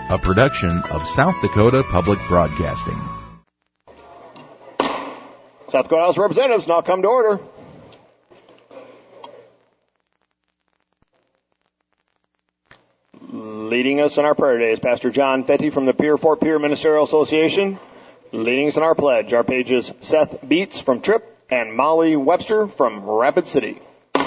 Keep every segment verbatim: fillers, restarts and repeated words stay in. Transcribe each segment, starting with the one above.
a production of South Dakota Public Broadcasting. South Dakota House of Representatives now come to order. Leading us in our prayer today is Pastor John Fetty from the Pier Fort Pierre Ministerial Association. Leading us in our pledge are pages Seth Beats from Tripp and Molly Webster from Rapid City.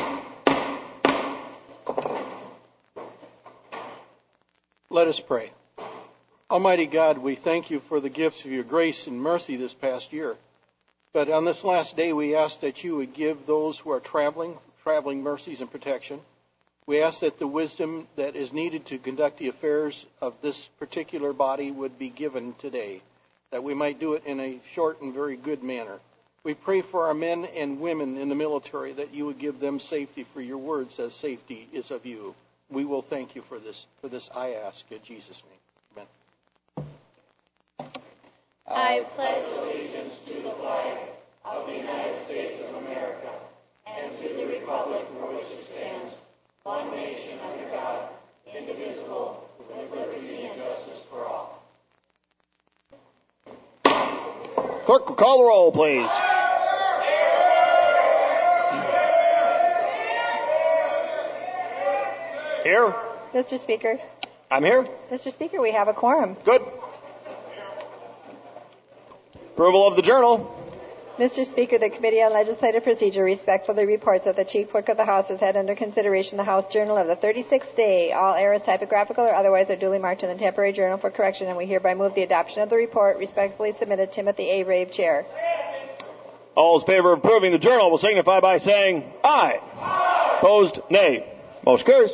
Let us pray. Almighty God, we thank you for the gifts of your grace and mercy this past year. But on this last day, we ask that you would give those who are traveling, traveling mercies and protection. We ask that the wisdom that is needed to conduct the affairs of this particular body would be given today, that we might do it in a short and very good manner. We pray for our men and women in the military, that you would give them safety, for your word says safety is of you. We will thank you for this. For this I ask in Jesus' name. Amen. I pledge allegiance to the flag of the United States of America and to the republic for which it stands, one nation under God, indivisible, with liberty and justice for all. Clerk, will call the roll, please. Here. Mister Speaker. I'm here. Mister Speaker, we have a quorum. Good. Approval of the journal. Mister Speaker, the Committee on Legislative Procedure respectfully reports that the Chief Clerk of the House has had under consideration the House Journal of the thirty-sixth day. All errors, typographical or otherwise, are duly marked in the temporary journal for correction, and we hereby move the adoption of the report. Respectfully submitted, Timothy A. Rave, Chair. All in favor of approving the journal will signify by saying aye. Aye. Opposed, nay. Motion carries.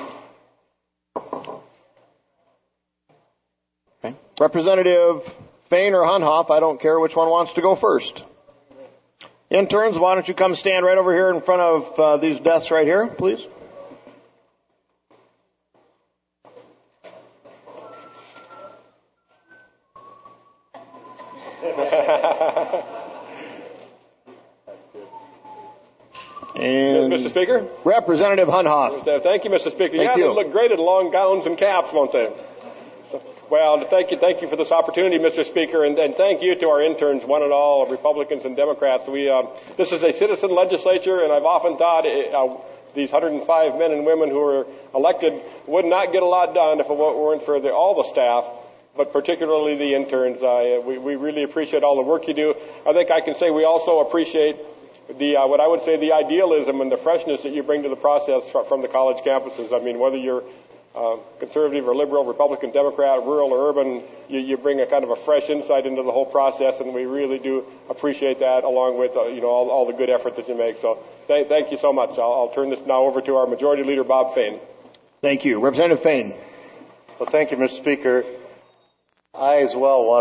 Okay. Representative Fain or Hunhoff, I don't care which one wants to go first. Interns, why don't you come stand right over here in front of uh, these desks right here, please? And Mister Speaker? Representative Hunhoff. Thank you, Mister Speaker. Thank yeah, you. they look great in long gowns and caps, won't they? So, well, thank you, thank you for this opportunity, Mister Speaker, and, and thank you to our interns, one and all, Republicans and Democrats. We, uh, this is a citizen legislature, and I've often thought uh, these one hundred five men and women who are elected would not get a lot done if it weren't for the, all the staff, but particularly the interns. Uh, we, we really appreciate all the work you do. I think I can say we also appreciate the uh, what I would say the idealism and the freshness that you bring to the process from the college campuses. I mean, whether you're uh, conservative or liberal, Republican, Democrat, rural or urban, you, you bring a kind of a fresh insight into the whole process, and we really do appreciate that, along with uh, you know all, all the good effort that you make. So th- thank you so much. I'll, I'll turn this now over to our Majority Leader, Bob Fain. Thank you. Representative Fain. Well, thank you, Mister Speaker. I as well want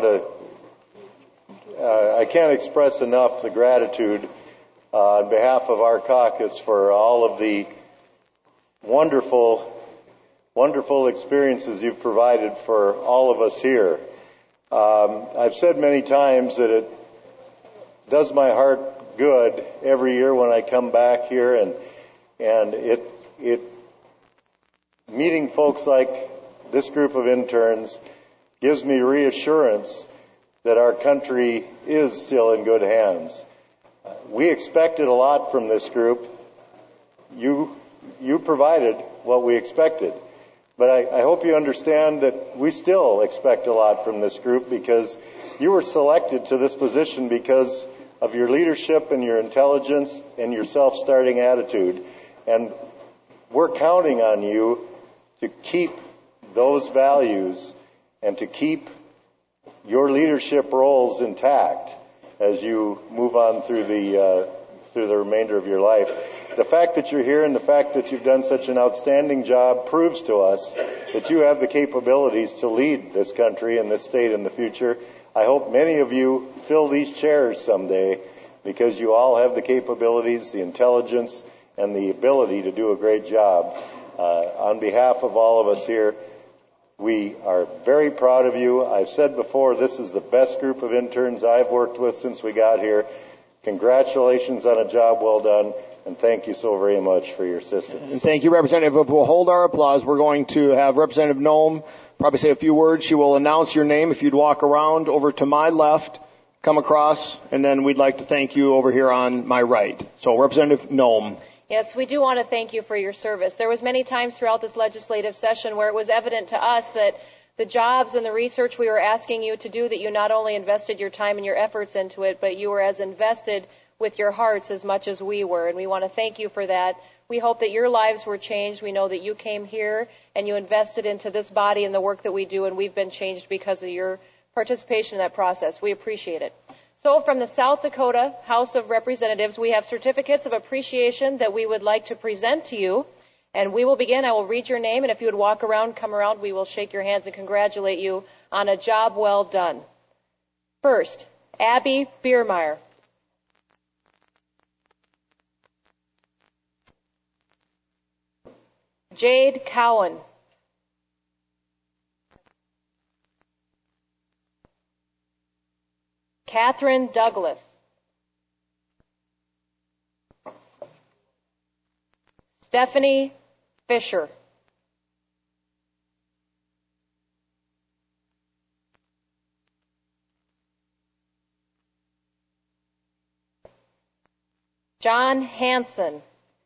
to, uh, I can't express enough the gratitude uh, on behalf of our caucus for all of the wonderful, wonderful experiences you've provided for all of us here. Um, I've said many times that it does my heart good every year when I come back here, and and it it meeting folks like this group of interns gives me reassurance that our country is still in good hands. We expected a lot from this group. You you provided what we expected. But I, I hope you understand that we still expect a lot from this group, because you were selected to this position because of your leadership and your intelligence and your self-starting attitude. And we're counting on you to keep those values and to keep your leadership roles intact as you move on through the uh, through the remainder of your life. The fact that you're here and the fact that you've done such an outstanding job proves to us that you have the capabilities to lead this country and this state in the future. I hope many of you fill these chairs someday, because you all have the capabilities, the intelligence, and the ability to do a great job. Uh, on behalf of all of us here, we are very proud of you. I've said before, this is the best group of interns I've worked with since we got here. Congratulations on a job well done, and thank you so very much for your assistance. And thank you, Representative. We'll hold our applause. We're going to have Representative Noem probably say a few words. She will announce your name. If you'd walk around over to my left, come across, and then we'd like to thank you over here on my right. So Representative Noem. Yes, we do want to thank you for your service. There was many times throughout this legislative session where it was evident to us that the jobs and the research we were asking you to do, that you not only invested your time and your efforts into it, but you were as invested with your hearts as much as we were, and we want to thank you for that. We hope that your lives were changed. We know that you came here and you invested into this body and the work that we do, and we've been changed because of your participation in that process. We appreciate it. So from the South Dakota House of Representatives, we have certificates of appreciation that we would like to present to you. And we will begin. I will read your name, and if you would walk around, come around, we will shake your hands and congratulate you on a job well done. First, Abby Biermeyer. Jade Cowan. Catherine Douglas. Stephanie Fisher. John Hanson.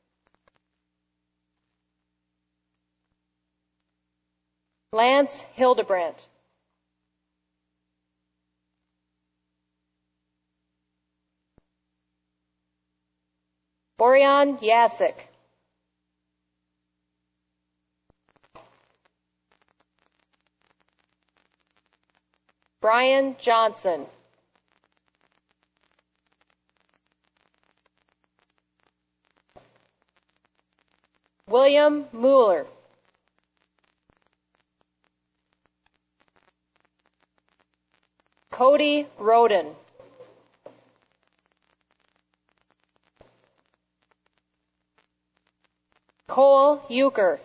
Lance Hildebrandt. Borian Yasik. Brian Johnson. William Mueller. Cody Roden. Cole Euchre.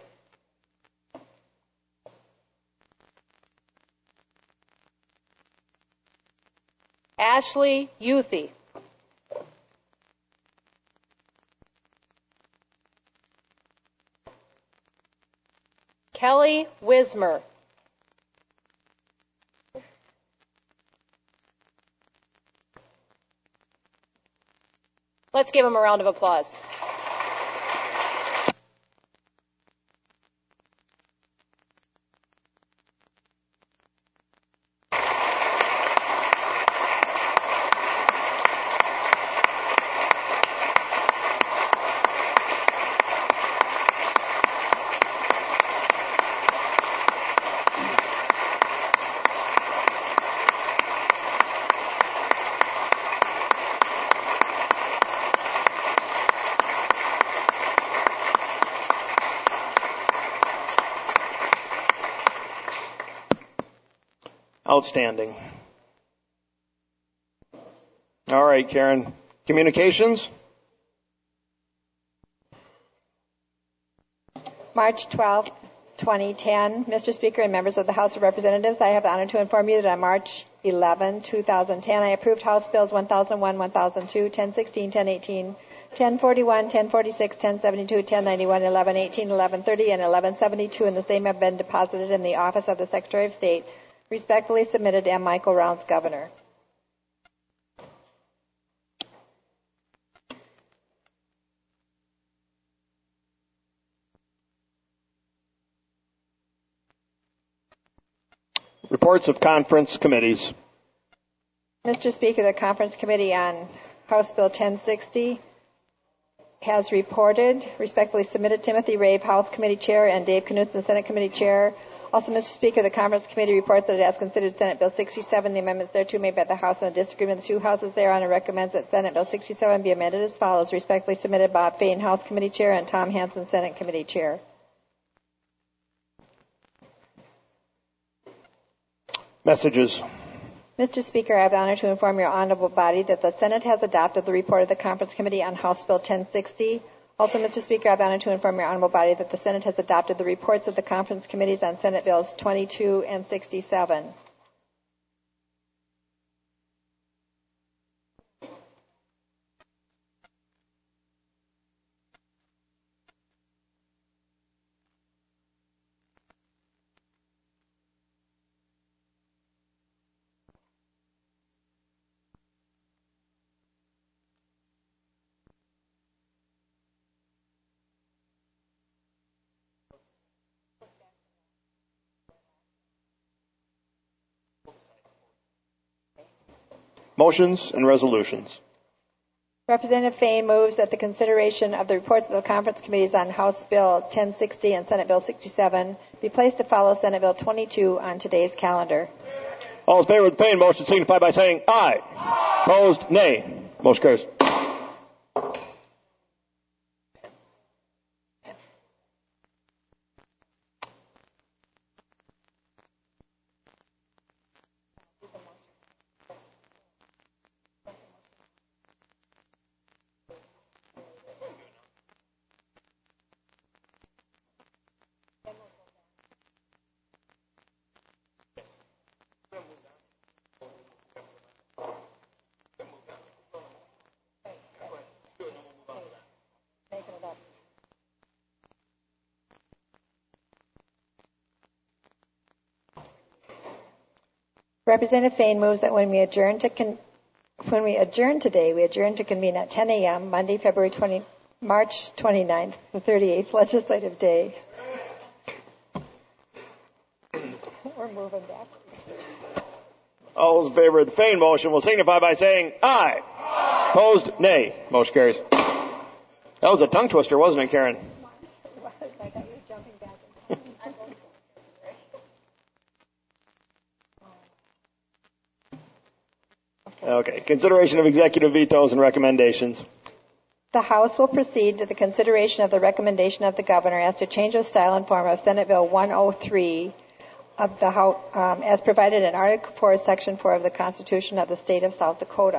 Ashley Youthy. Kelly Wismer. Let's give him a round of applause. Outstanding. All right, Karen. Communications? March twelfth, twenty ten. Mister Speaker and members of the House of Representatives, I have the honor to inform you that on March eleventh, two thousand ten, I approved House Bills one thousand one, one thousand two, ten sixteen, ten eighteen, ten forty-one, ten forty-six, ten seventy-two, ten ninety-one, eleven eighteen, eleven thirty, and eleven seventy-two, and the same have been deposited in the office of the Secretary of State. Respectfully submitted, M. Michael Rounds, Governor. Reports of conference committees. Mister Speaker, the Conference Committee on House Bill ten sixty has reported, respectfully submitted, Timothy Rabe, House Committee Chair, and Dave Knutson, Senate Committee Chair. Also, Mister Speaker, the Conference Committee reports that it has considered Senate Bill sixty-seven, the amendments thereto made by the House and the disagreement of the two houses thereon, and recommends that Senate Bill sixty-seven be amended as follows. Respectfully submitted, Bob Fain, House Committee Chair, and Tom Hanson, Senate Committee Chair. Messages. Mister Speaker, I have the honor to inform your honorable body that the Senate has adopted the report of the Conference Committee on House Bill ten sixty. Also, Mister Speaker, I have the honor to inform your honorable body that the Senate has adopted the reports of the conference committees on Senate Bills twenty-two and sixty-seven. Motions and resolutions. Representative Fain moves that the consideration of the reports of the conference committees on House Bill ten sixty and Senate Bill sixty-seven be placed to follow Senate Bill twenty-two on today's calendar. All in favor of the Fain motion signify by saying aye. Aye. Opposed, nay. Motion carries. Representative Fain moves that when we adjourn to con- when we adjourn today, we adjourn to convene at ten a.m. Monday, February twentieth, March twenty-ninth, the thirty-eighth legislative day. We're moving back. All those in favor of the Fain motion will signify by saying aye. Aye. Opposed, nay. Motion carries. That was a tongue twister, wasn't it, Karen? I thought you were jumping back. Okay. Consideration of executive vetoes and recommendations. The House will proceed to the consideration of the recommendation of the governor as to change of style and form of Senate Bill one oh three of the House, um, as provided in Article four, Section four of the Constitution of the State of South Dakota.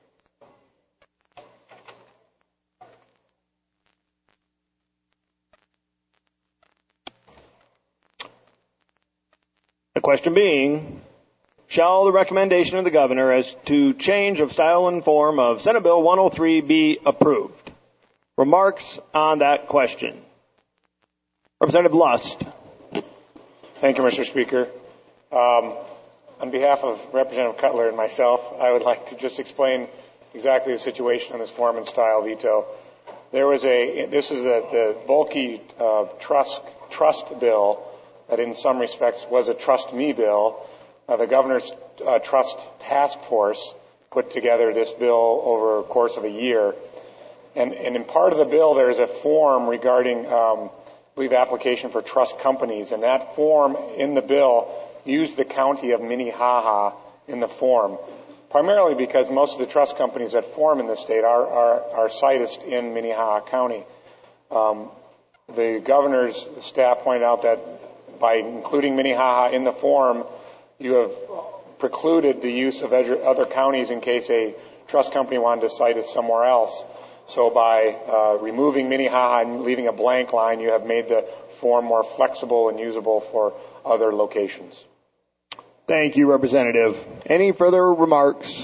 The question being, shall the recommendation of the governor as to change of style and form of Senate Bill one oh three be approved? Remarks on that question. Representative Lust. Thank you, Mister Speaker. Um, on behalf of Representative Cutler and myself, I would like to just explain exactly the situation on this form and style veto. There was a, this is a, the bulky uh, trust, trust bill that in some respects was a trust me bill. Uh, the governor's uh, trust task force put together this bill over a course of a year. And, and in part of the bill, there is a form regarding, um, I believe, application for trust companies. And that form in the bill used the county of Minnehaha in the form, primarily because most of the trust companies that form in the state are, are, are sited in Minnehaha County. Um, the governor's staff pointed out that by including Minnehaha in the form, you have precluded the use of other counties in case a trust company wanted to cite it somewhere else. So by uh, removing Minnehaha and leaving a blank line, you have made the form more flexible and usable for other locations. Thank you, Representative. Any further remarks?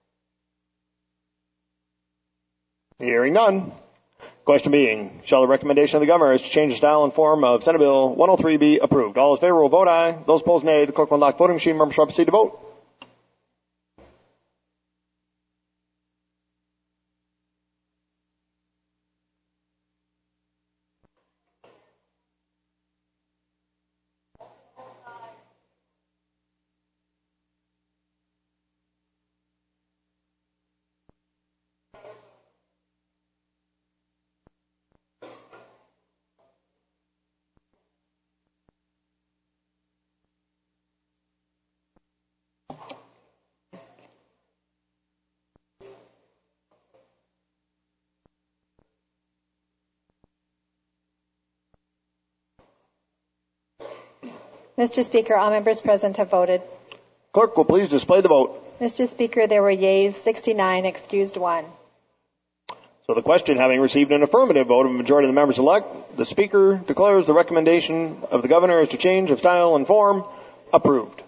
Hearing none. Question being, shall the recommendation of the governor as to change the style and form of Senate Bill one oh three be approved? All those in favor will vote aye. Those opposed, nay. The clerk will unlock voting machine. Members shall proceed to vote. Mister Speaker, all members present have voted. Clerk will please display the vote. Mister Speaker, there were yeas sixty-nine, excused one. So the question, having received an affirmative vote of a majority of the members elect, the Speaker declares the recommendation of the governor as to change of style and form approved.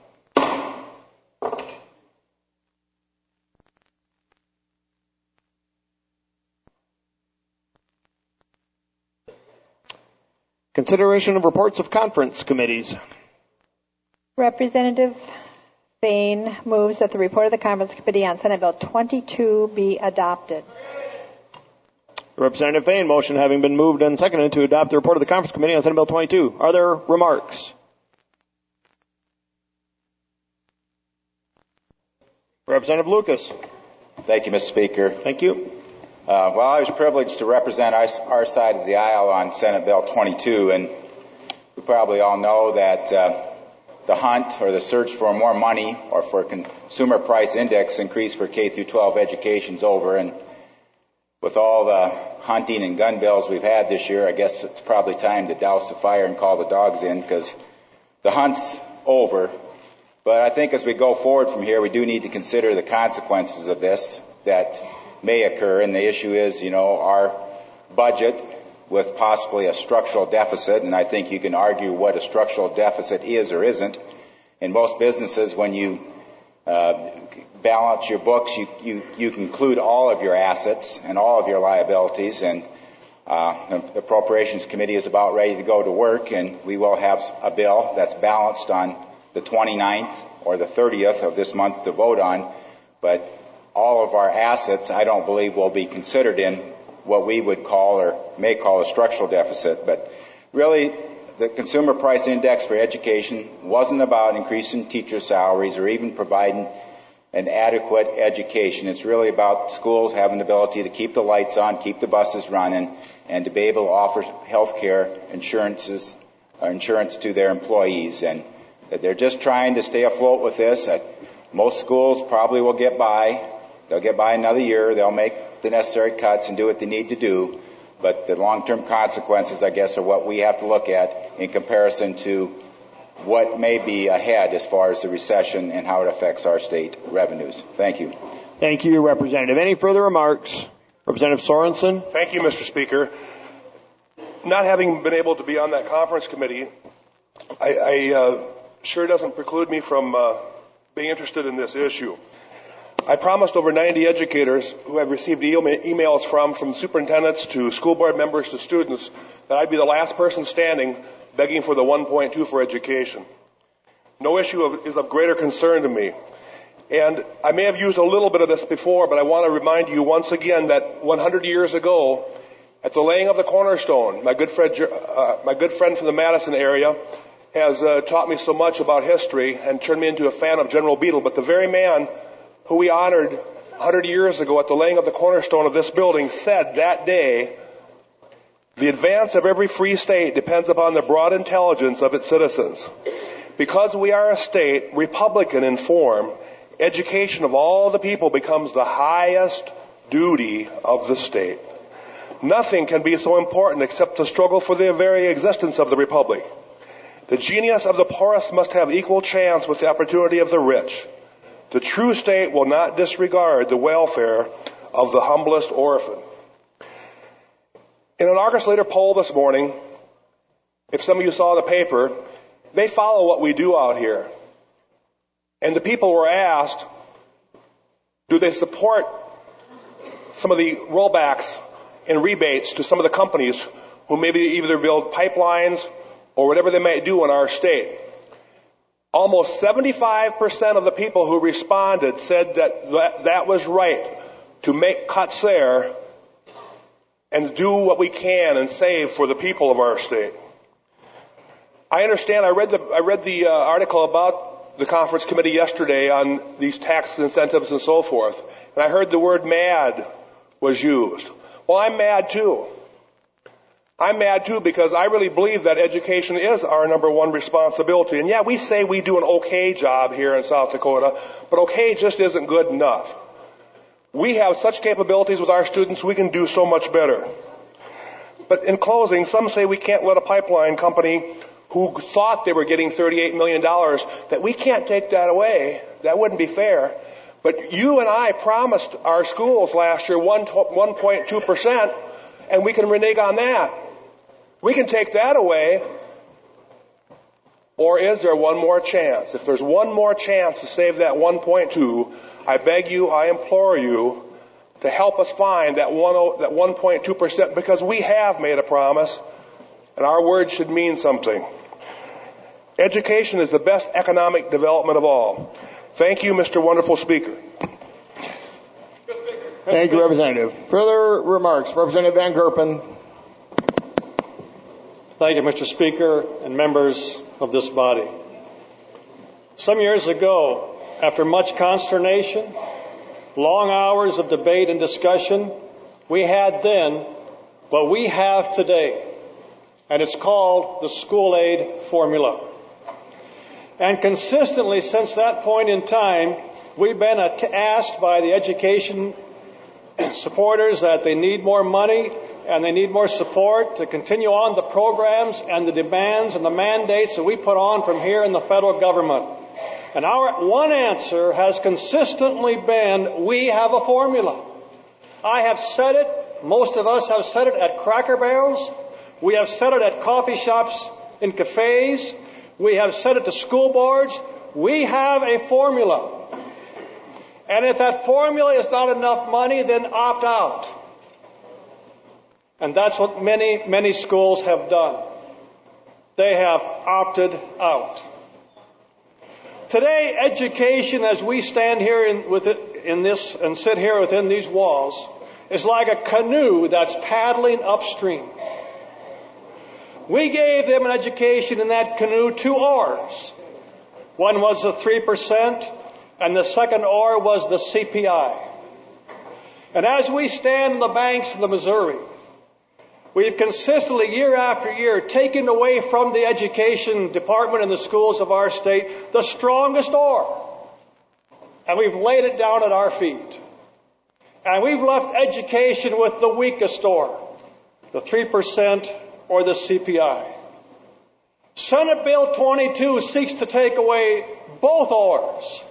Consideration of reports of conference committees. Representative Fain moves that the report of the Conference Committee on Senate Bill twenty-two be adopted. Representative Fain, motion having been moved and seconded to adopt the report of the Conference Committee on Senate Bill twenty-two. Are there remarks? Representative Lucas. Thank you, Mister Speaker. Thank you. Uh, well, I was privileged to represent our, our side of the aisle on Senate Bill twenty-two, and we probably all know that uh, the hunt or the search for more money or for consumer price index increase for K through twelve education is over, and with all the hunting and gun bills we've had this year, I guess it's probably time to douse the fire and call the dogs in, because the hunt's over. But I think as we go forward from here, we do need to consider the consequences of this that may occur. And the issue is, you know, our budget with possibly a structural deficit. And I think you can argue what a structural deficit is or isn't. In most businesses, when you uh, balance your books, you, you, you conclude all of your assets and all of your liabilities. And uh, the Appropriations Committee is about ready to go to work, and we will have a bill that's balanced on the twenty-ninth or the thirtieth of this month to vote on. But all of our assets, I don't believe, will be considered in what we would call or may call a structural deficit. But really, the Consumer Price Index for education wasn't about increasing teacher salaries or even providing an adequate education. It's really about schools having the ability to keep the lights on, keep the buses running, and to be able to offer health care insurances, uh, insurance to their employees. And they're just trying to stay afloat with this. Uh, most schools probably will get by. They'll get by another year. They'll make the necessary cuts and do what they need to do. But the long-term consequences, I guess, are what we have to look at in comparison to what may be ahead as far as the recession and how it affects our state revenues. Thank you. Thank you, Representative. Any further remarks? Representative Sorensen. Thank you, Mister Speaker. Not having been able to be on that conference committee, I, I uh, sure doesn't preclude me from uh, being interested in this issue. I promised over ninety educators who have received e- emails from, from superintendents to school board members to students, that I'd be the last person standing begging for the one point two for education. No issue of, is of greater concern to me. And I may have used a little bit of this before, but I want to remind you once again that one hundred years ago, at the laying of the cornerstone, my good friend, uh, my good friend from the Madison area has uh, taught me so much about history and turned me into a fan of General Beadle. But the very man who we honored one hundred years ago at the laying of the cornerstone of this building said that day, "The advance of every free state depends upon the broad intelligence of its citizens. Because we are a state, republican in form, education of all the people becomes the highest duty of the state. Nothing can be so important except the struggle for the very existence of the republic. The genius of the poorest must have equal chance with the opportunity of the rich. The true state will not disregard the welfare of the humblest orphan." In an Argus Leader poll this morning, if some of you saw the paper, they follow what we do out here. And the people were asked, do they support some of the rollbacks and rebates to some of the companies who maybe either build pipelines or whatever they might do in our state? Almost seventy-five percent of the people who responded said that that, that was right, to make cuts there and do what we can and save for the people of our state. I understand, I read the, I read the uh, article about the conference committee yesterday on these tax incentives and so forth, and I heard the word mad was used. Well, I'm mad too. I'm mad too because I really believe that education is our number one responsibility. And yeah, we say we do an okay job here in South Dakota, but okay just isn't good enough. We have such capabilities with our students, we can do so much better. But in closing, some say we can't let a pipeline company who thought they were getting thirty-eight million dollars, that we can't take that away. That wouldn't be fair. But you and I promised our schools last year one point two percent, and we can renege on that. We can take that away. Or is there one more chance? If there's one more chance to save that one point two, I beg you, I implore you to help us find that one point two percent, because we have made a promise, and our word should mean something. Education is the best economic development of all. Thank you, Mister Wonderful Speaker. Thank you, Representative. Further remarks, Representative Van Gerpen. Thank you, Mister Speaker and members of this body. Some years ago, after much consternation, long hours of debate and discussion, we had then what we have today, and it's called the school aid formula. And consistently since that point in time, we've been asked by the education supporters that they need more money and they need more support to continue on the programs and the demands and the mandates that we put on from here in the federal government. And our one answer has consistently been, we have a formula. I have said it, most of us have said it at Cracker Barrels, we have said it at coffee shops, in cafes, we have said it to school boards, we have a formula. And if that formula is not enough money, then opt out. And that's what many, many schools have done. They have opted out. Today, education, as we stand here in, with it, in this and sit here within these walls, is like a canoe that's paddling upstream. We gave them an education in that canoe two oars. One was the three percent, and the second oar was the C P I. And as we stand on the banks of the Missouri, we've consistently, year after year, taken away from the education department and the schools of our state the strongest oar. And we've laid it down at our feet. And we've left education with the weakest oar, the three percent or the C P I. Senate Bill twenty-two seeks to take away both oars.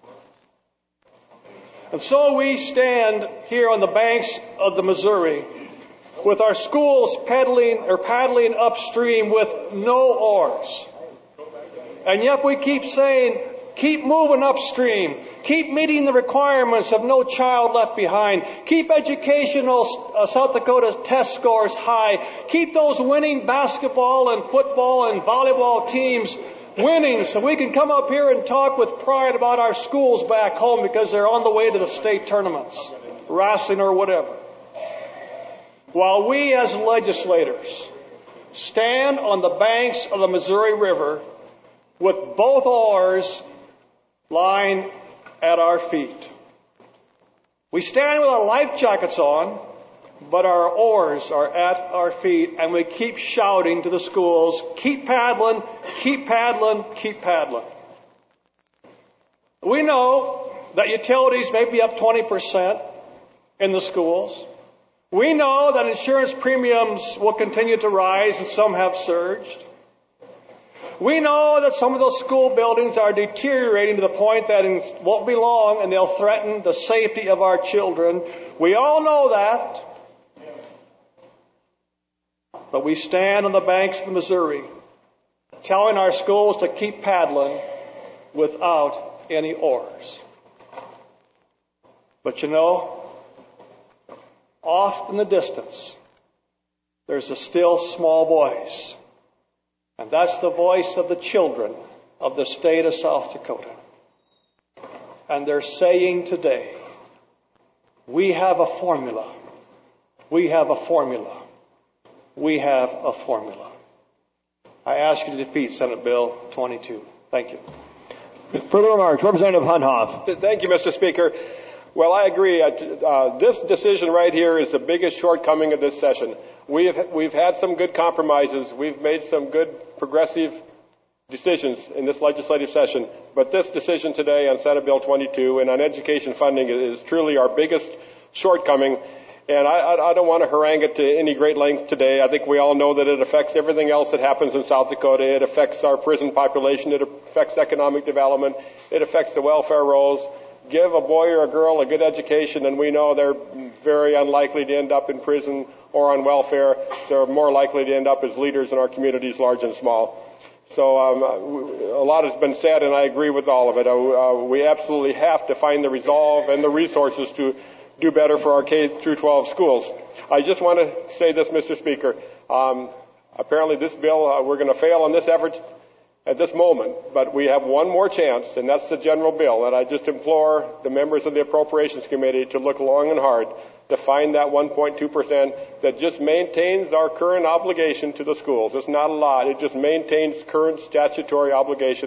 And so we stand here on the banks of the Missouri with our schools pedaling or paddling upstream with no oars. And yet we keep saying, keep moving upstream. Keep meeting the requirements of No Child Left Behind. Keep educational uh, South Dakota test scores high. Keep those winning basketball and football and volleyball teams winning so we can come up here and talk with pride about our schools back home because they're on the way to the state tournaments, wrestling or whatever. While we as legislators stand on the banks of the Missouri River with both oars lying at our feet. We stand with our life jackets on, but our oars are at our feet, and we keep shouting to the schools, keep paddling, keep paddling, keep paddling. We know that utilities may be up twenty percent in the schools. We know that insurance premiums will continue to rise, and some have surged. We know that some of those school buildings are deteriorating to the point that it won't be long and they'll threaten the safety of our children. We all know that. But we stand on the banks of the Missouri telling our schools to keep paddling without any oars. But you know, off in the distance, there's a still small voice. And that's the voice of the children of the state of South Dakota. And they're saying today, we have a formula. We have a formula. We have a formula. I ask you to defeat Senate Bill twenty-two. Thank you. Further remarks, Representative Hunhoff. Thank you, Mister Speaker. Well, I agree. Uh, this decision right here is the biggest shortcoming of this session. We've, we've had some good compromises. We've made some good progressive decisions in this legislative session. But this decision today on Senate Bill twenty-two and on education funding is truly our biggest shortcoming. And I, I don't want to harangue it to any great length today. I think we all know that it affects everything else that happens in South Dakota. It affects our prison population. It affects economic development. It affects the welfare rolls. Give a boy or a girl a good education, and we know they're very unlikely to end up in prison or on welfare. They're more likely to end up as leaders in our communities, large and small. So um, a lot has been said, and I agree with all of it. Uh, we absolutely have to find the resolve and the resources to do better for our K through twelve schools. I just want to say this, Mister Speaker. Um, apparently this bill, uh, we're going to fail on this effort at this moment, but we have one more chance, and that's the general bill. And I just implore the members of the Appropriations Committee to look long and hard to find that one point two percent that just maintains our current obligation to the schools. It's not a lot. It just maintains current statutory obligation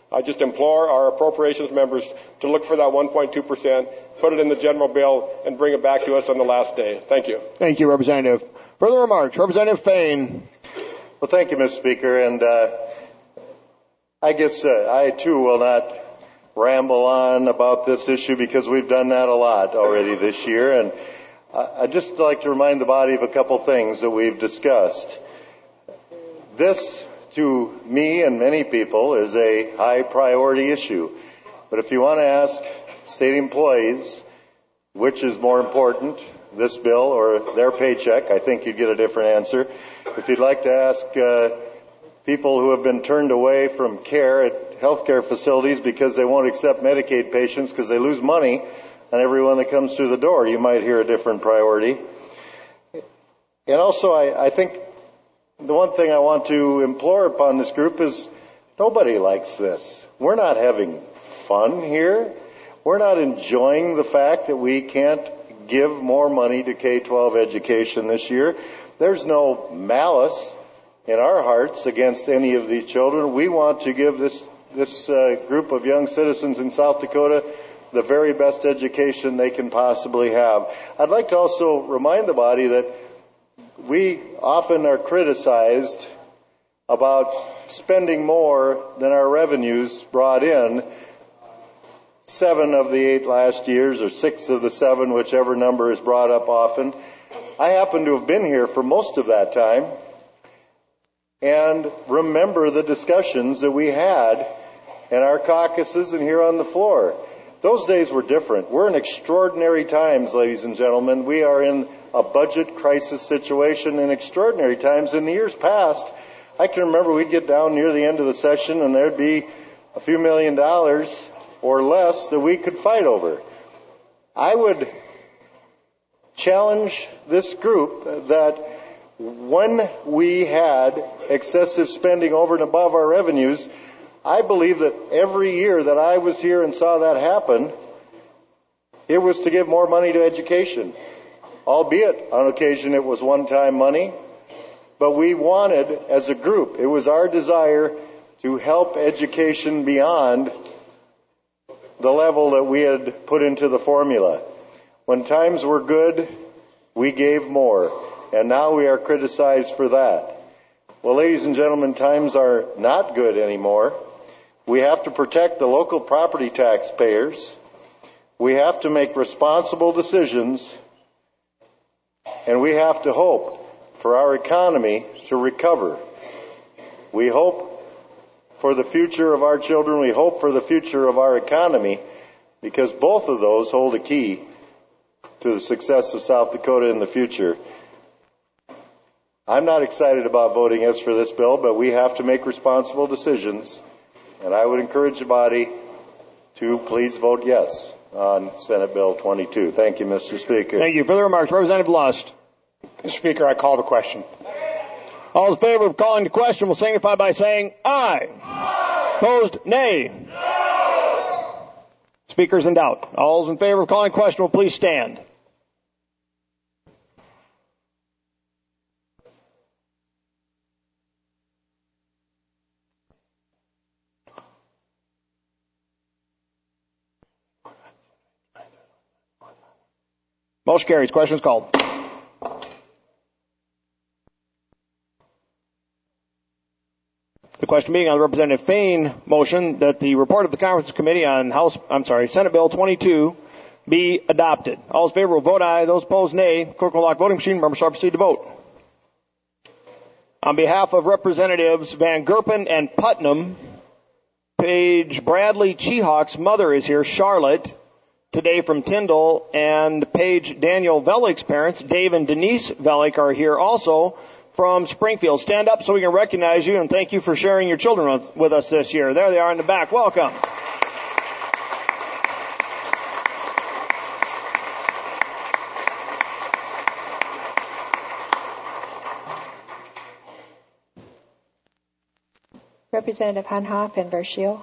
I just implore our appropriations members to look for that one point two percent, put it in the general bill, and bring it back to us on the last day. Thank you. Thank you, Representative. Further remarks, Representative Fain. Well, thank you, Mister Speaker, and uh, I guess uh, I too will not ramble on about this issue because we've done that a lot already this year, and I'd just like to remind the body of a couple things that we've discussed. This, to me and many people, is a high priority issue. But if you want to ask state employees which is more important, this bill or their paycheck, I think you'd get a different answer. If you'd like to ask uh, people who have been turned away from care at healthcare facilities because they won't accept Medicaid patients because they lose money on everyone that comes through the door, you might hear a different priority. And also, I, I think the one thing I want to implore upon this group is nobody likes this. We're not having fun here. We're not enjoying the fact that we can't give more money to K twelve education this year. There's no malice in our hearts against any of these children. We want to give this this uh, group of young citizens in South Dakota the very best education they can possibly have. I'd like to also remind the body that we often are criticized about spending more than our revenues brought in. Seven of the eight last years, or six of the seven, whichever number is brought up often. I happen to have been here for most of that time and remember the discussions that we had in our caucuses and here on the floor. Those days were different. We're in extraordinary times, ladies and gentlemen. We are in a budget crisis situation in extraordinary times. In the years past, I can remember we'd get down near the end of the session and there'd be a few million dollars or less that we could fight over. I would challenge this group that when we had excessive spending over and above our revenues, I believe that every year that I was here and saw that happen, it was to give more money to education. Albeit, on occasion, it was one-time money. But we wanted, as a group, it was our desire to help education beyond the level that we had put into the formula. When times were good, we gave more. And now we are criticized for that. Well, ladies and gentlemen, times are not good anymore. We have to protect the local property taxpayers. We have to make responsible decisions. And we have to hope for our economy to recover. We hope for the future of our children. We hope for the future of our economy, because both of those hold a key to the success of South Dakota in the future. I'm not excited about voting yes for this bill, but we have to make responsible decisions. And I would encourage the body to please vote yes on Senate Bill twenty-two. Thank you, Mister Speaker. Thank you. Further remarks, Representative Lust. Mister Speaker, I call the question. All in favor of calling the question will signify by saying aye. Aye. Opposed, nay. No. Speaker's in doubt. All those in favor of calling the question will please stand. Motion carries. Question is called. The question being on the Representative Fain motion that the report of the Conference Committee on House, I'm sorry, Senate Bill twenty-two be adopted. All in favor will vote aye. Those opposed, nay. Clerk will lock voting machine. Members shall proceed to vote. On behalf of Representatives Van Gerpen and Putnam, Paige Bradley Cheehawk's mother is here, Charlotte, today from Tyndall, and Paige Daniel Velick's parents, Dave and Denise Velick, are here also from Springfield. Stand up so we can recognize you, and thank you for sharing your children with, with us this year. There they are in the back. Welcome. Representative Hunhoff and Verschiel.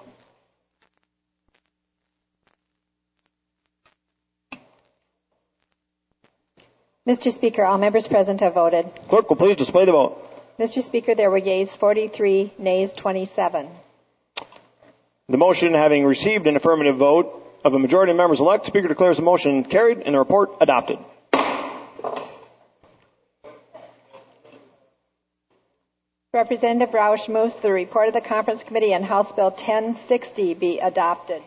Mister Speaker, all members present have voted. Clerk will please display the vote. Mister Speaker, there were yeas forty-three, nays twenty-seven. The motion having received an affirmative vote of a majority of members elect, the Speaker declares the motion carried and the report adopted. Representative Roush moves the report of the Conference Committee on House Bill ten sixty be adopted.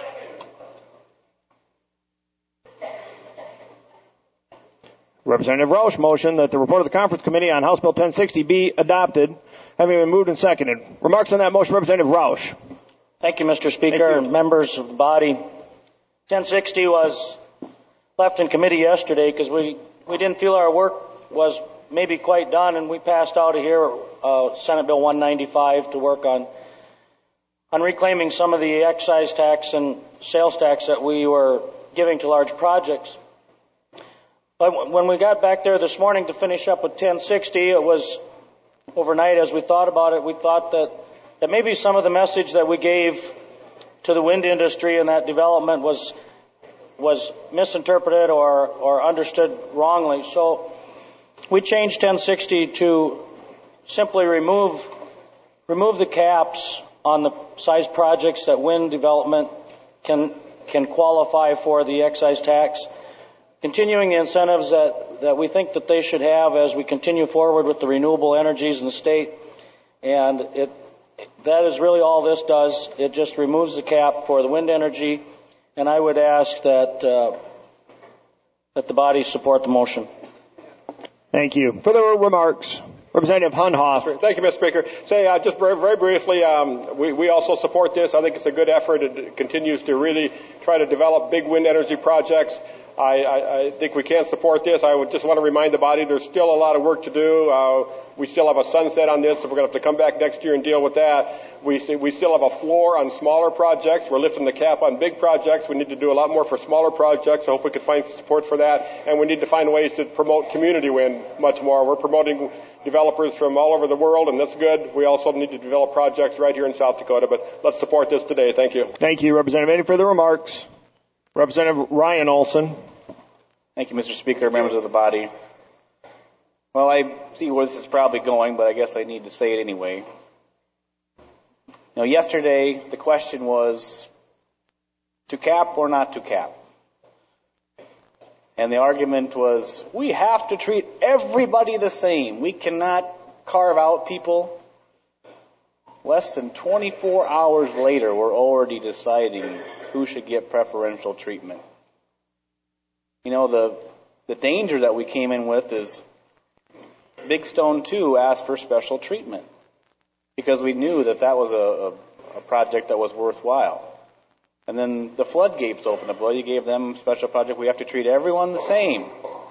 Representative Roush motion that the report of the Conference Committee on House Bill ten sixty be adopted, having been moved and seconded. Remarks on that motion, Representative Roush. Thank you, Mister Speaker, you. members of the body. ten sixty was left in committee yesterday because we, we didn't feel our work was maybe quite done, and we passed out of here uh, Senate Bill one ninety-five to work on on reclaiming some of the excise tax and sales tax that we were giving to large projects. But when we got back there this morning to finish up with ten sixty, it was overnight as we thought about it, we thought that, that maybe some of the message that we gave to the wind industry and that development was was misinterpreted or, or understood wrongly. So we changed ten sixty to simply remove remove the caps on the size projects that wind development can can qualify for the excise tax, continuing the incentives that, that we think that they should have as we continue forward with the renewable energies in the state. And it that is really all this does. It just removes the cap for the wind energy, and I would ask that uh, that the body support the motion. Thank you. Further remarks, Representative Hunhoff. Thank you, Mister Speaker. Say, uh, just very, very briefly, um, we, we also support this. I think it's a good effort. It continues to really try to develop big wind energy projects. I, I, I think we can support this. I would just want to remind the body there's still a lot of work to do. Uh, we still have a sunset on this, so we're going to have to come back next year and deal with that. We see, we still have a floor on smaller projects. We're lifting the cap on big projects. We need to do a lot more for smaller projects. I hope we can find support for that. And we need to find ways to promote community wind much more. We're promoting developers from all over the world, and that's good. We also need to develop projects right here in South Dakota, but let's support this today. Thank you. Thank you, Representative. Any further remarks? Representative Ryan Olson. Thank you, Mister Speaker, members of the body. Well, I see where this is probably going, but I guess I need to say it anyway. Now, yesterday, the question was to cap or not to cap. And the argument was, we have to treat everybody the same. We cannot carve out people. Less than twenty-four hours later, we're already deciding who should get preferential treatment. You know, the the danger that we came in with is Big Stone two asked for special treatment because we knew that that was a, a, a project that was worthwhile. And then the floodgates opened up. Well, you gave them a special project. We have to treat everyone the same.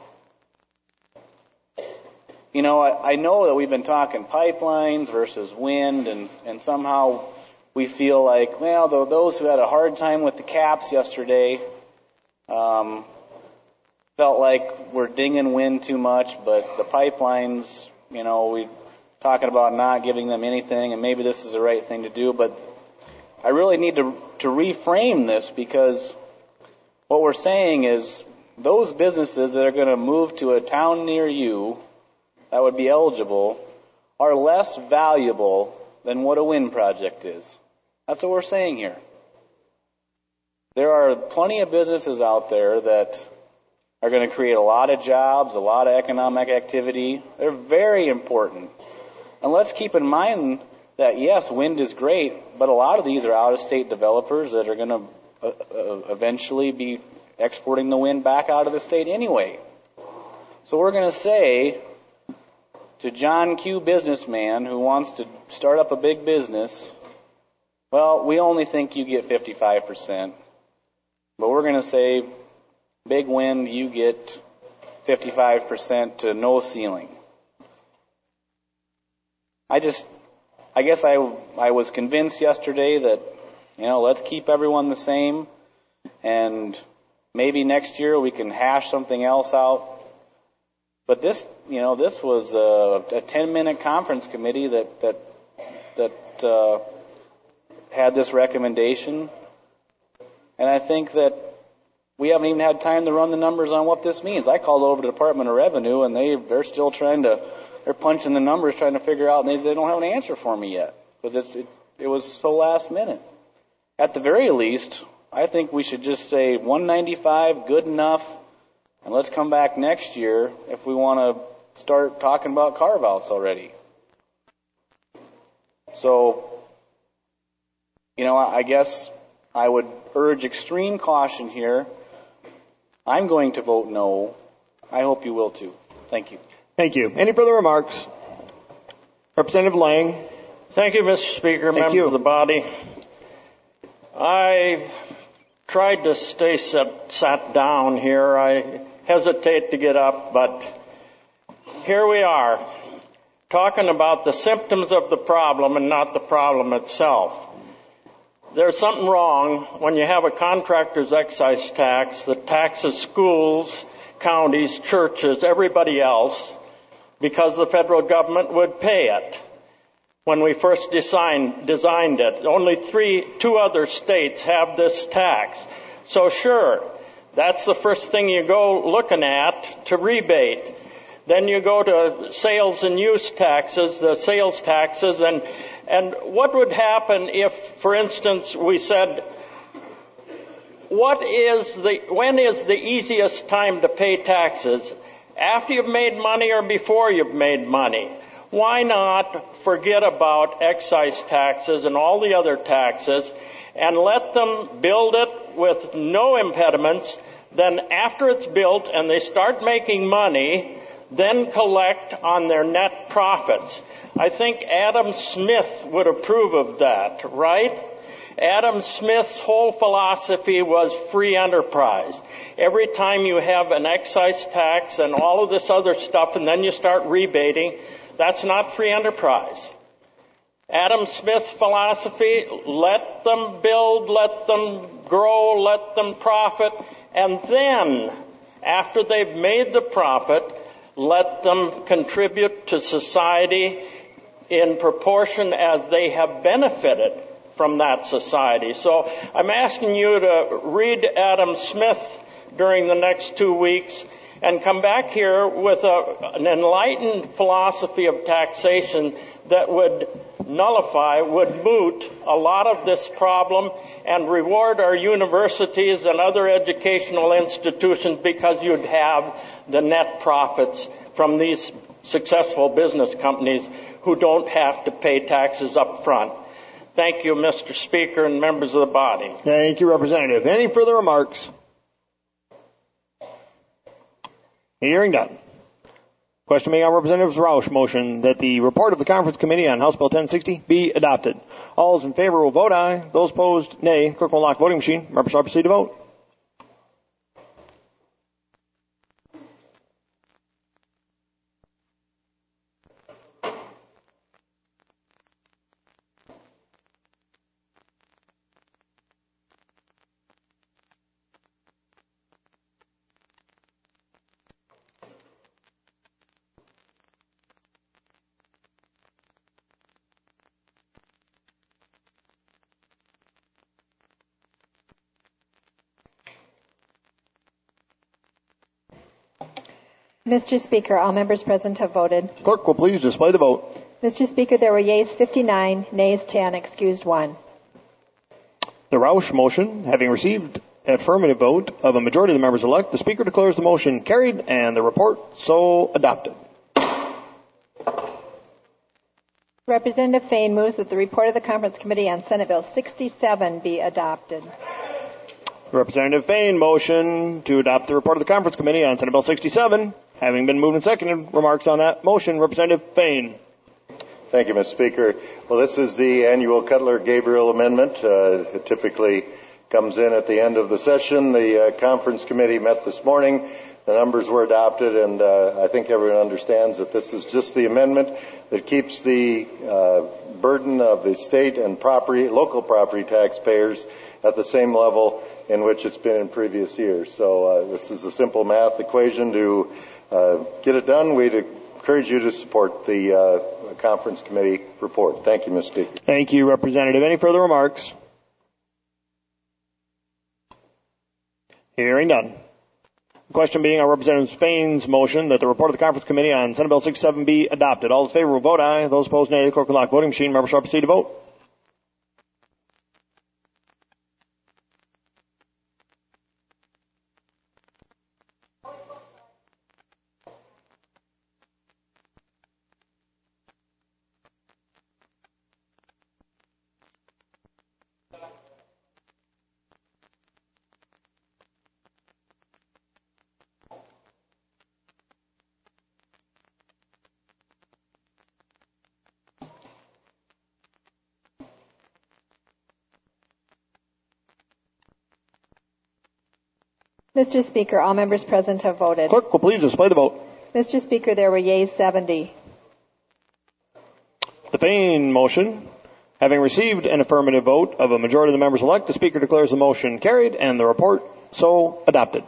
You know, I, I know that we've been talking pipelines versus wind, and, and somehow we feel like, well, though those who had a hard time with the caps yesterday um, felt like we're dinging wind too much, but the pipelines, you know, we're talking about not giving them anything, and maybe this is the right thing to do, but I really need to, to reframe this, because what we're saying is those businesses that are going to move to a town near you that would be eligible are less valuable than what a wind project is. That's what we're saying here. There are plenty of businesses out there that are going to create a lot of jobs, a lot of economic activity. They're very important. And let's keep in mind that, yes, wind is great, but a lot of these are out-of-state developers that are going to uh, uh, eventually be exporting the wind back out of the state anyway. So we're going to say to John Q. businessman who wants to start up a big business, well, we only think you get fifty-five percent. But we're going to say, big wind, you get fifty-five percent to no ceiling. I just, I guess I, I was convinced yesterday that, you know, let's keep everyone the same, and maybe next year we can hash something else out. But this, you know, this was a, a ten-minute conference committee that that that uh, had this recommendation, and I think that we haven't even had time to run the numbers on what this means. I called over to the Department of Revenue, and they they're still trying to they're punching the numbers, trying to figure out, and they, they don't have an answer for me yet because it's it, it was so last minute. at the very least, I think we should just say one ninety-five, good enough, and let's come back next year if we want to start talking about carve-outs already. So, you know, I guess I would urge extreme caution here. I'm going to vote no. I hope you will too. Thank you. Thank you. Any further remarks? Representative Lang. Thank you, Mister Speaker, Thank members you. of the body. I tried to stay set, sat down here. I hesitate to get up, but here we are, talking about the symptoms of the problem and not the problem itself. There's something wrong when you have a contractor's excise tax that taxes schools, counties, churches, everybody else, because the federal government would pay it. When we first designed, designed it, only three, two other states have this tax. So sure, that's the first thing you go looking at to rebate. Then you go to sales and use taxes, the sales taxes, and and what would happen if, for instance, we said, what is the when is the easiest time to pay taxes? After you've made money or before you've made money? Why not forget about excise taxes and all the other taxes and let them build it with no impediments? Then after it's built and they start making money, then collect on their net profits. I think Adam Smith would approve of that, right? Adam Smith's whole philosophy was free enterprise. Every time you have an excise tax and all of this other stuff and then you start rebating, that's not free enterprise. Adam Smith's philosophy, let them build, let them grow, let them profit, and then, after they've made the profit, let them contribute to society in proportion as they have benefited from that society. So I'm asking you to read Adam Smith during the next two weeks and come back here with a, an enlightened philosophy of taxation that would nullify, would moot a lot of this problem and reward our universities and other educational institutions because you'd have the net profits from these successful business companies who don't have to pay taxes up front. Thank you, Mister Speaker and members of the body. Thank you, Representative. Any further remarks? Hearing none. Question being on Representative Roush motion that the report of the Conference Committee on House Bill ten sixty be adopted. All those in favor will vote aye. Those opposed, nay. Clerk will lock voting machine. Members shall proceed to vote. Mister Speaker, all members present have voted. Clerk will please display the vote. Mister Speaker, there were yeas fifty-nine, nays ten, excused one. The Roush motion, having received affirmative vote of a majority of the members elect, the Speaker declares the motion carried and the report so adopted. Representative Fain moves that the report of the Conference Committee on Senate Bill sixty-seven be adopted. Representative Fain motion to adopt the report of the Conference Committee on Senate Bill sixty-seven. Having been moved and seconded, remarks on that motion. Representative Fain. Thank you, Mister Speaker. Well, this is the annual Cutler-Gabriel amendment. Uh, it typically comes in at the end of the session. The uh, Conference Committee met this morning. The numbers were adopted, and uh, I think everyone understands that this is just the amendment that keeps the uh, burden of the state and property, local property taxpayers at the same level in which it's been in previous years. So uh, this is a simple math equation to uh, get it done. We'd encourage you to support the uh, Conference Committee report. Thank you, Mister Speaker. Thank you, Representative. Any further remarks? Hearing none. The question being on Representative Fain's motion that the report of the Conference Committee on Senate Bill sixty-seven be adopted. All those in favor will vote aye. Those opposed, nay. The clerk will lock voting machine. Members shall proceed to vote. Mister Speaker, all members present have voted. Clerk will please display the vote. Mister Speaker, there were yeas seventy. The Fain motion, having received an affirmative vote of a majority of the members elect, the Speaker declares the motion carried and the report so adopted.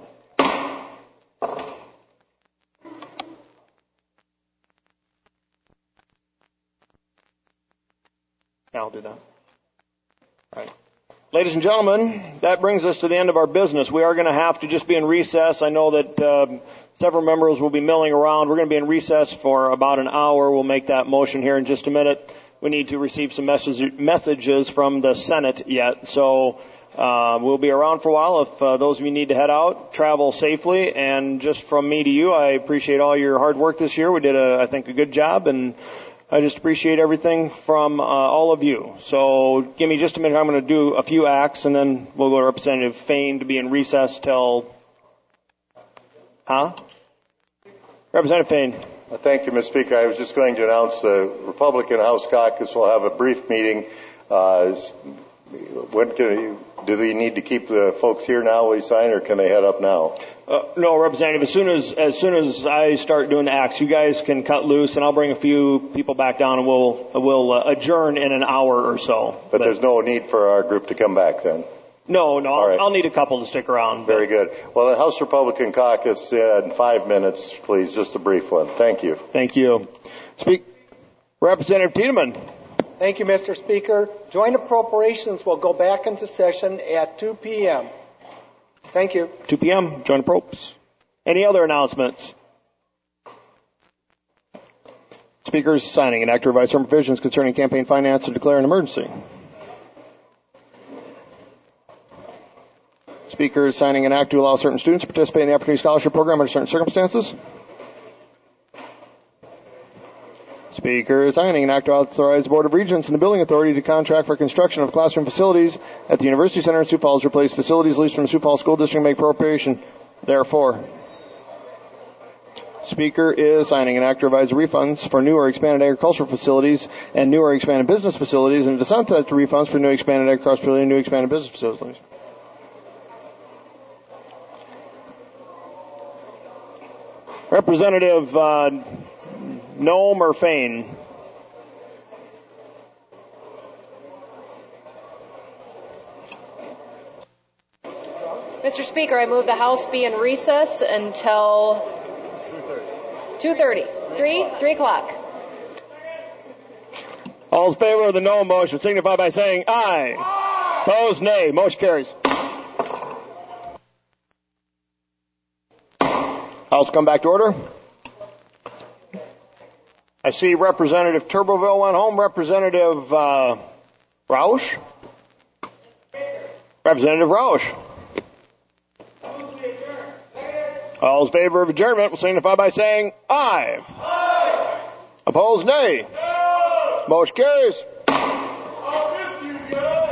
I'll do that. All right. Ladies and gentlemen, that brings us to the end of our business. We are going to have to just be in recess. I know that uh, several members will be milling around. We're going to be in recess for about an hour. We'll make that motion here in just a minute. We need to receive some message, messages from the Senate yet. So uh, we'll be around for a while. If uh, those of you need to head out, travel safely. And just from me to you, I appreciate all your hard work this year. We did, a, I think, a good job. And I just appreciate everything from uh, all of you. So give me just a minute. I'm going to do a few acts, and then we'll go to Representative Fain to be in recess till... Huh? Representative Fain. Thank you, Mister Speaker. I was just going to announce the Republican House Caucus will have a brief meeting. Uh, when can you, do they need to keep the folks here now while we sign, or can they head up now? Uh, no, Representative, as soon as, as soon as I start doing the acts, you guys can cut loose, and I'll bring a few people back down, and we'll, we'll uh, adjourn in an hour or so. But, but there's no need for our group to come back then? No, no, All right. I'll need a couple to stick around. Very good. Well, the House Republican Caucus, uh, in five minutes, please, just a brief one. Thank you. Thank you. Speak, Representative Tiedemann. Thank you, Mister Speaker. Joint appropriations will go back into session at two p.m. Thank you. two p.m., joint appropes. Any other announcements? Speaker's signing an act to revise certain provisions concerning campaign finance and declare an emergency. Speaker is signing an act to allow certain students to participate in the Opportunity Scholarship Program under certain circumstances. Speaker is signing an act to authorize the Board of Regents and the Building Authority to contract for construction of classroom facilities at the University Center in Sioux Falls, replace facilities leased from the Sioux Falls School District, and make appropriation therefore. Speaker is signing an act to revise the refunds for new or expanded agricultural facilities and new or expanded business facilities, and to sunset the refunds for new expanded agricultural facilities and new expanded business facilities. Representative uh, Nome or Fain? Mister Speaker, I move the House be in recess until two thirty. Three? Three o'clock. All in favor of the no motion signify by saying aye. Aye. Opposed, nay. Motion carries. House come back to order. I see Representative Turbeville went home. Representative uh, Roush? Representative Roush. All in favor of adjournment will signify by saying aye. Aye. Opposed, nay. No. Motion carries. I'll miss you, Joe.